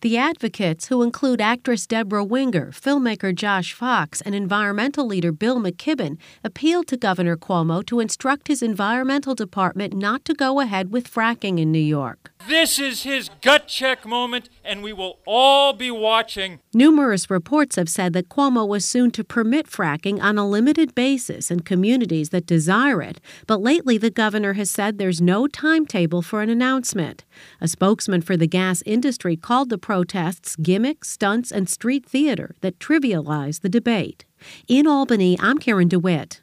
The advocates, who include actress Deborah Winger, filmmaker Josh Fox, and environmental leader Bill McKibben, appealed to Governor Cuomo to instruct his environmental department not to go ahead with fracking in New York. This is his gut check moment, and we will all be watching. Numerous reports have said that Cuomo was soon to permit fracking on a limited basis in communities that desire it, but lately the governor has said there's no timetable for an announcement. A spokesman for the gas industry called the protests gimmicks, stunts, and street theater that trivialize the debate. In Albany, I'm Karen DeWitt.